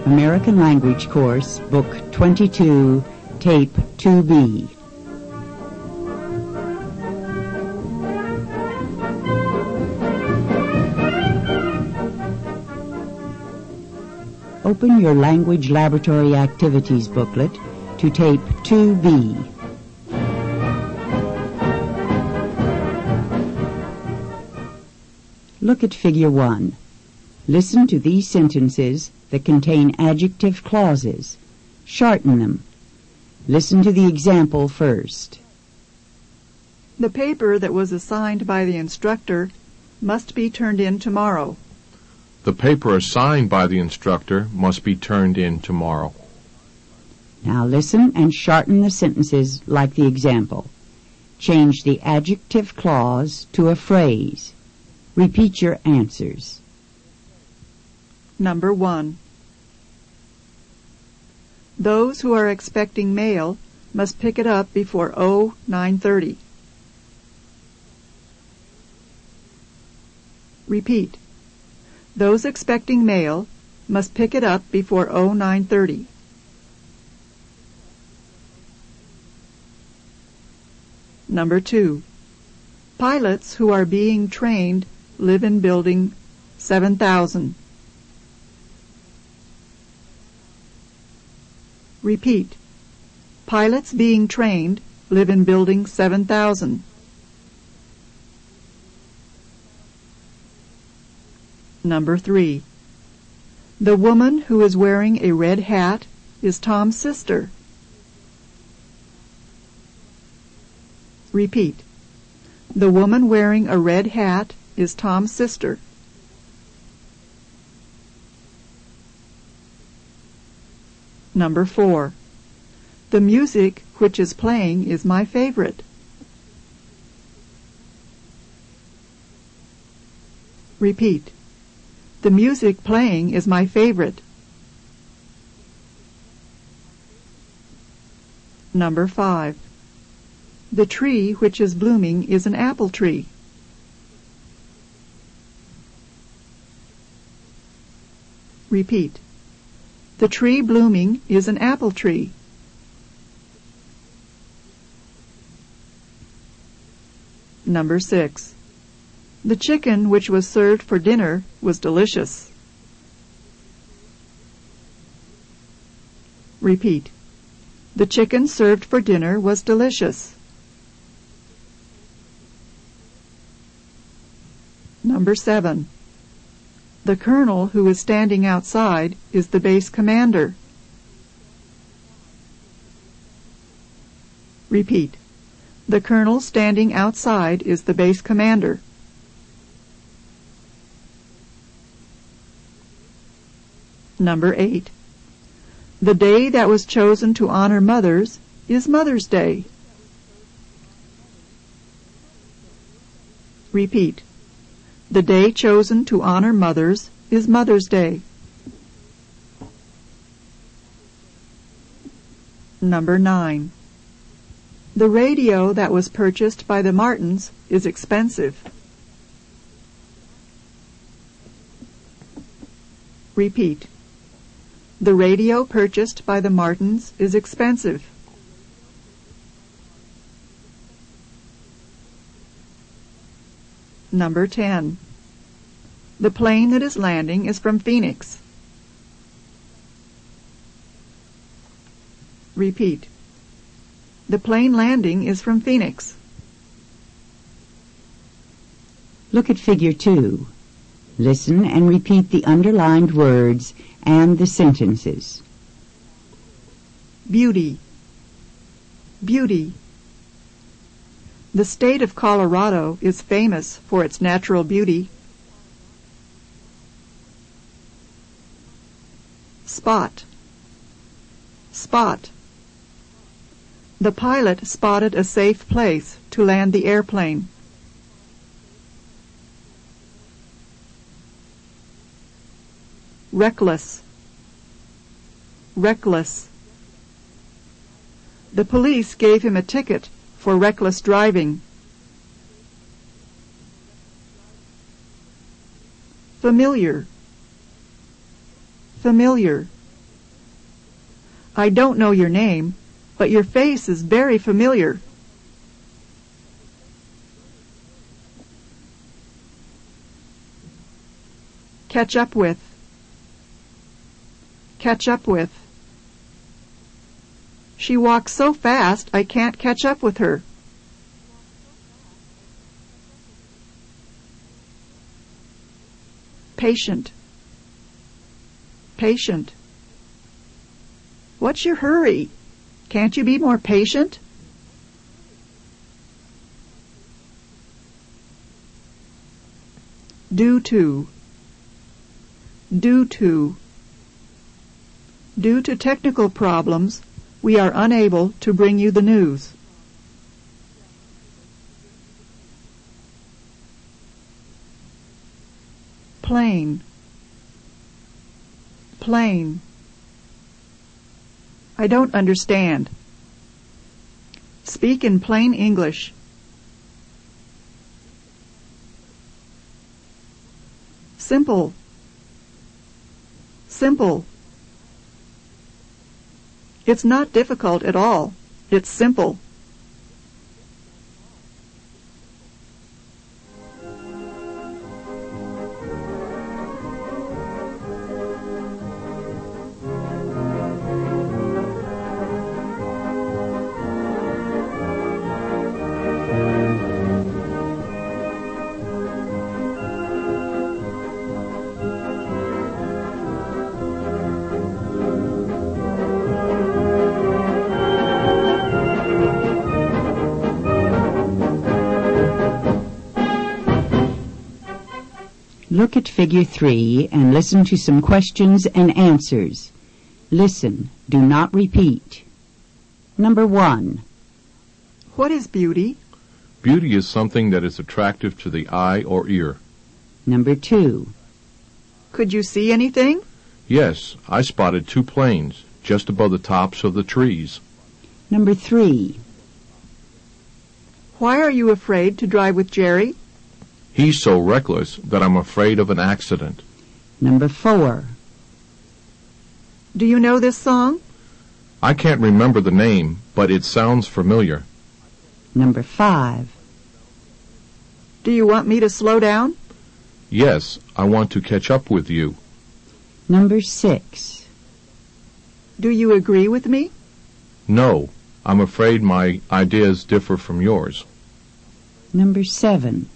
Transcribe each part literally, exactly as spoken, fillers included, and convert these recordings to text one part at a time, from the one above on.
American Language Course, Book twenty-two, Tape two B. Open your Language Laboratory Activities booklet to Tape two B. Look at Figure one. Listen to these sentences that contain adjective clauses. Shorten them. Listen to the example first. The paper that was assigned by the instructor must be turned in tomorrow. The paper assigned by the instructor must be turned in tomorrow. Now listen and shorten the sentences like the example. Change the adjective clause to a phrase. Repeat your answers. Number one. Those who are expecting mail must pick it up before oh nine thirty. Repeat. Those expecting mail must pick it up before oh nine thirty. Number two. Pilots who are being trained live in building seven thousand. Repeat. Pilots being trained live in building seven thousand. Number three. The woman who is wearing a red hat is Tom's sister. Repeat. The woman wearing a red hat is Tom's sister. Number four. The music which is playing is my favorite. Repeat. The music playing is my favorite. Number five. The tree which is blooming is an apple tree. Repeat. The tree blooming is an apple tree. Number six. The chicken which was served for dinner was delicious. Repeat. The chicken served for dinner was delicious. Number seven. The colonel who is standing outside is the base commander. Repeat. The colonel standing outside is the base commander. Number eight. The day that was chosen to honor mothers is Mother's Day. Repeat. The day chosen to honor mothers is Mother's Day. Number nine. The radio that was purchased by the Martins is expensive. Repeat. The radio purchased by the Martins is expensive. Number ten. The plane that is landing is from Phoenix. Repeat. The plane landing is from Phoenix. Look at Figure two. Listen and repeat the underlined words and the sentences. Beauty. Beauty. The state of Colorado is famous for its natural beauty. Spot. Spot. The pilot spotted a safe place to land the airplane. Reckless. Reckless. The police gave him a ticket for reckless driving. Familiar. Familiar. I don't know your name, but your face is very familiar. Catch up with. Catch up with. She walks so fast I can't catch up with her. Patient. Patient. What's your hurry? Can't you be more patient? Due to. Due to. Due to technical problems, we are unable to bring you the news. Plain. Plain. I don't understand. Speak in plain English. Simple. Simple. It's not difficult at all. It's simple. Look at Figure three and listen to some questions and answers. Listen, do not repeat. Number one. What is beauty? Beauty is something that is attractive to the eye or ear. Number two. Could you see anything? Yes, I spotted two planes just above the tops of the trees. Number three. Why are you afraid to drive with Jerry? He's so reckless that I'm afraid of an accident. Number four. Do you know this song? I can't remember the name, but it sounds familiar. Number five. Do you want me to slow down? Yes, I want to catch up with you. Number six. Do you agree with me? No, I'm afraid my ideas differ from yours. Number seven.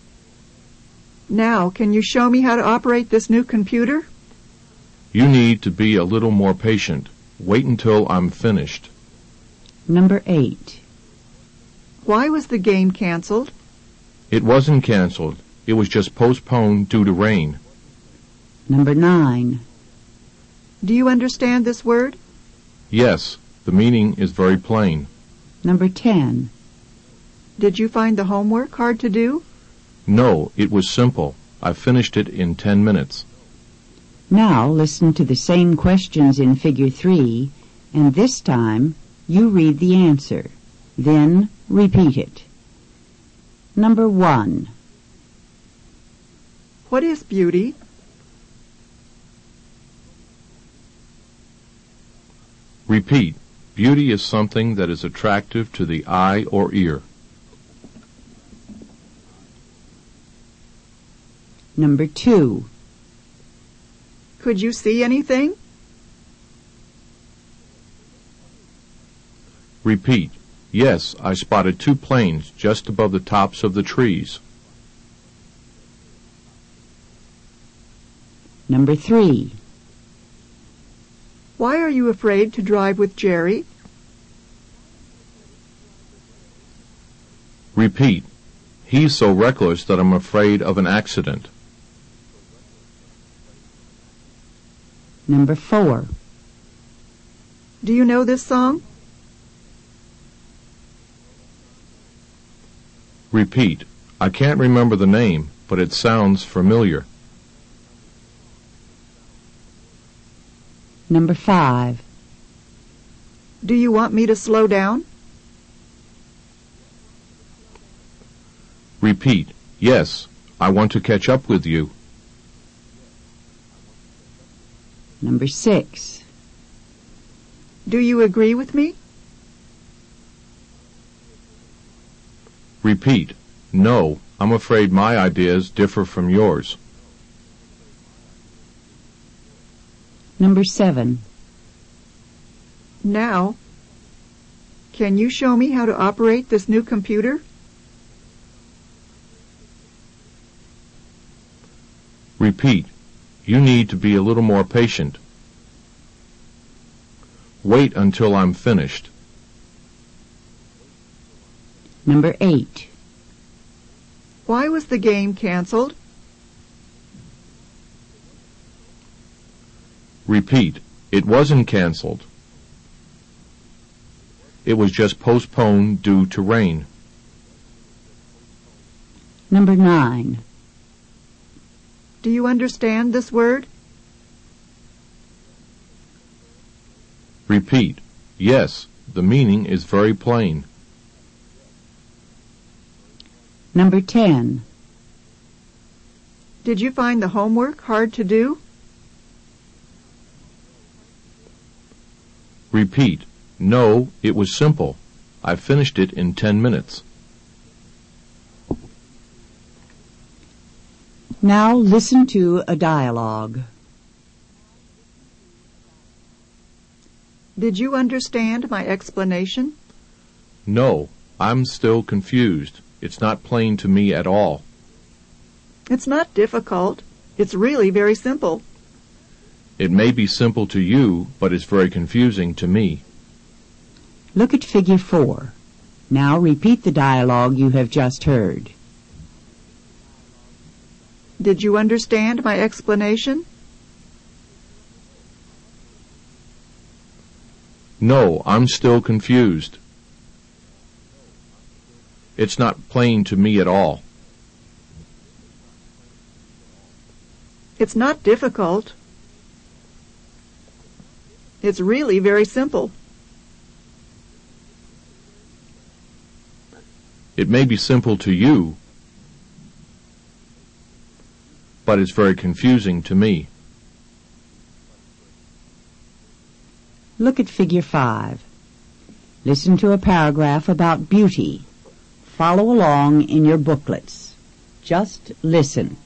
Now, can you show me how to operate this new computer? You need to be a little more patient. Wait until I'm finished. Number eight. Why was the game canceled? It wasn't canceled. It was just postponed due to rain. Number nine. Do you understand this word? Yes, the meaning is very plain. Number ten. Did you find the homework hard to do? No, it was simple. I finished it in ten minutes. Now listen to the same questions in Figure three, and this time you read the answer. Then repeat it. Number one. What is beauty? Repeat. Beauty is something that is attractive to the eye or ear. Number two. Could you see anything? Repeat. Yes, I spotted two planes just above the tops of the trees. Number three. Why are you afraid to drive with Jerry? Repeat. He's so reckless that I'm afraid of an accident. Number four. Do you know this song? Repeat. I can't remember the name, but it sounds familiar. Number five. Do you want me to slow down? Repeat. Yes, I want to catch up with you. Number six. Do you agree with me? Repeat. No, I'm afraid my ideas differ from yours. Number seven. Now, can you show me how to operate this new computer? Repeat. You need to be a little more patient. Wait until I'm finished. Number eight. Why was the game canceled? Repeat. It wasn't canceled. It was just postponed due to rain. Number nine. Do you understand this word? Repeat. Yes, the meaning is very plain. Number ten. Did you find the homework hard to do? Repeat. No, it was simple. I finished it in ten minutes. Now listen to a dialogue. Did you understand my explanation? No, I'm still confused. It's not plain to me at all. It's not difficult. It's really very simple. It may be simple to you, but it's very confusing to me. Look at figure four. Now repeat the dialogue you have just heard. Did you understand my explanation? No, I'm still confused. It's not plain to me at all. It's not difficult. It's really very simple. It may be simple to you, but it's very confusing to me. Look at figure five. Listen to a paragraph about beauty. Follow along in your booklets. Just listen.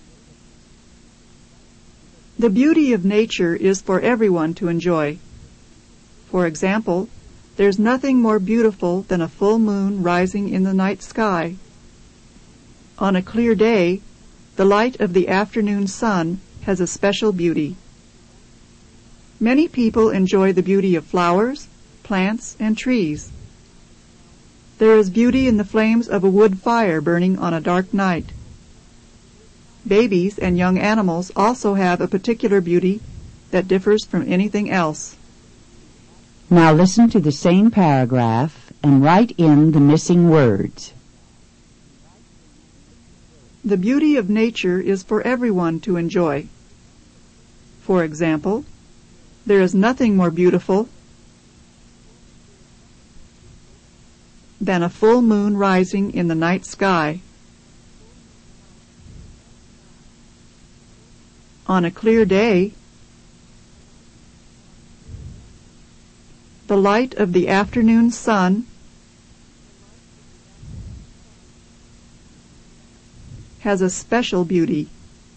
The beauty of nature is for everyone to enjoy. For example, there's nothing more beautiful than a full moon rising in the night sky. On a clear day, the light of the afternoon sun has a special beauty. Many people enjoy the beauty of flowers, plants, and trees. There is beauty in the flames of a wood fire burning on a dark night. Babies and young animals also have a particular beauty that differs from anything else. Now listen to the same paragraph and write in the missing words. The beauty of nature is for everyone to enjoy. For example, there is nothing more beautiful than a full moon rising in the night sky. On a clear day, the light of the afternoon sun has a special beauty.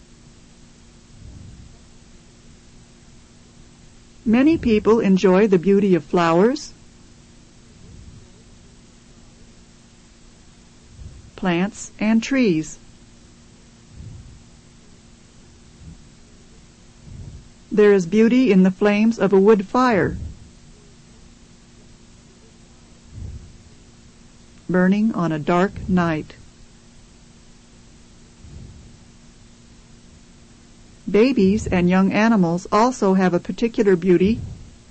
Many people enjoy the beauty of flowers, plants, and trees. There is beauty in the flames of a wood fire burning on a dark night. Babies and young animals also have a particular beauty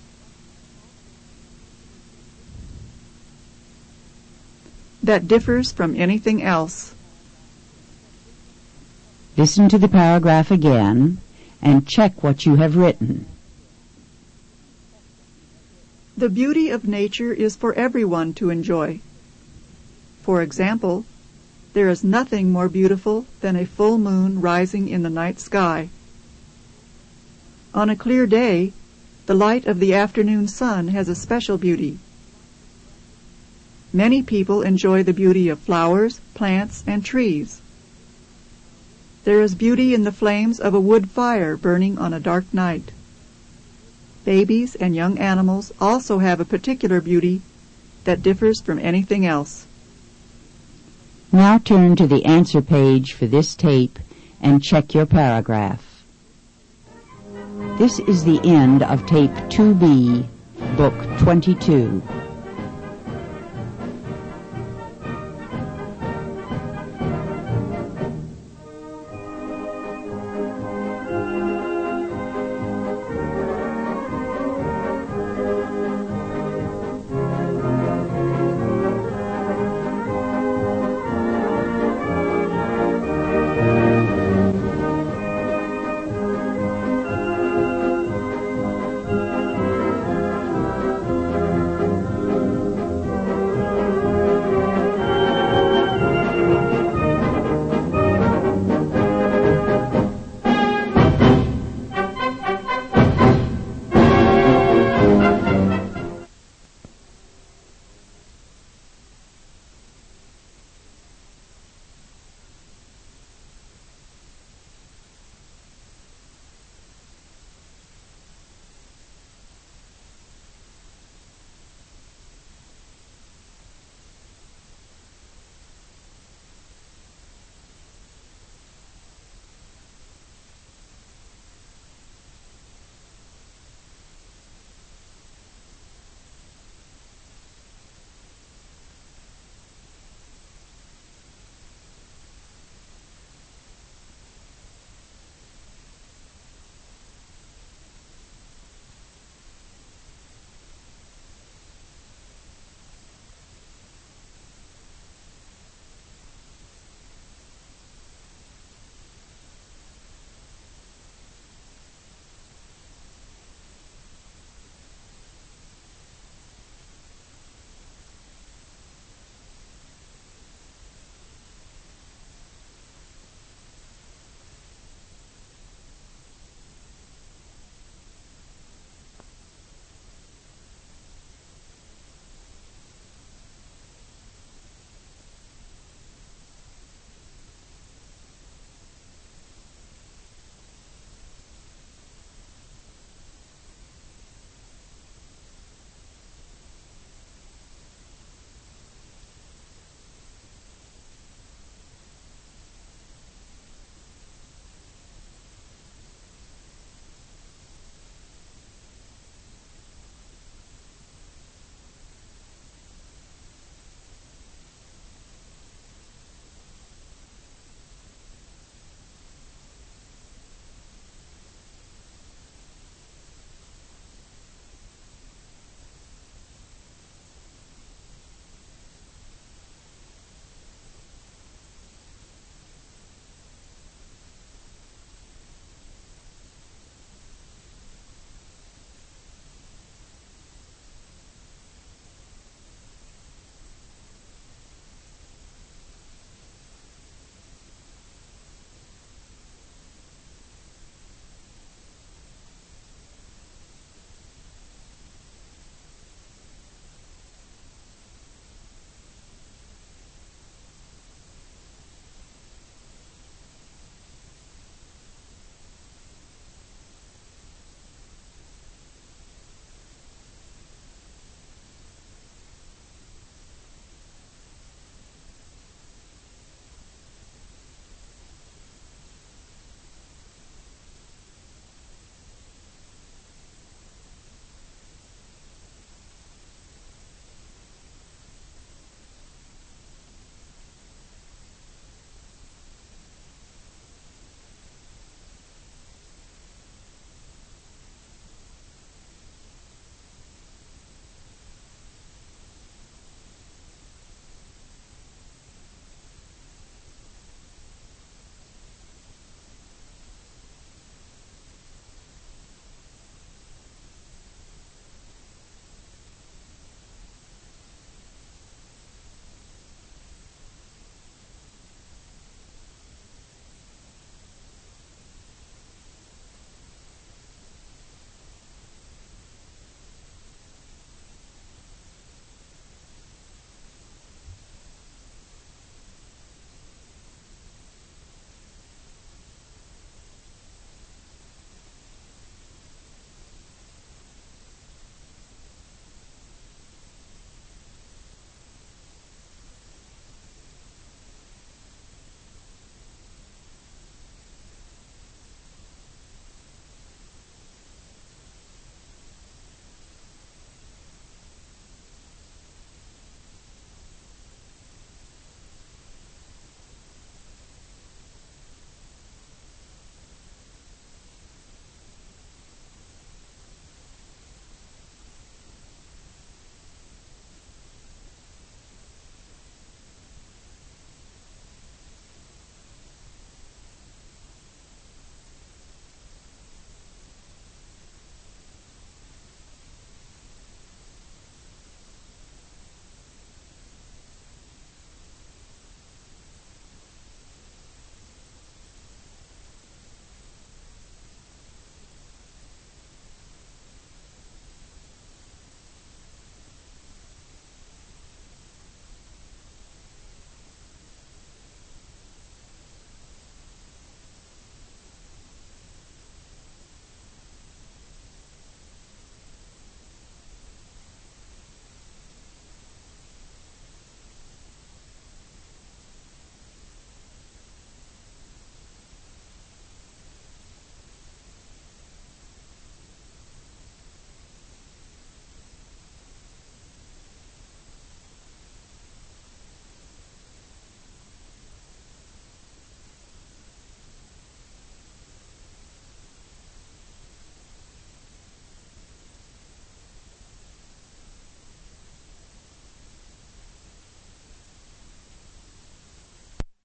that differs from anything else. Listen to the paragraph again and check what you have written. The beauty of nature is for everyone to enjoy. For example, there is nothing more beautiful than a full moon rising in the night sky. On a clear day, The light of the afternoon sun has a special beauty. Many people enjoy the beauty of flowers, plants, and trees. There is beauty in the flames of a wood fire burning on a dark night. Babies and young animals also have a particular beauty that differs from anything else. Now turn to the answer page for this tape and check your paragraph. This is the end of tape two B, book twenty-two.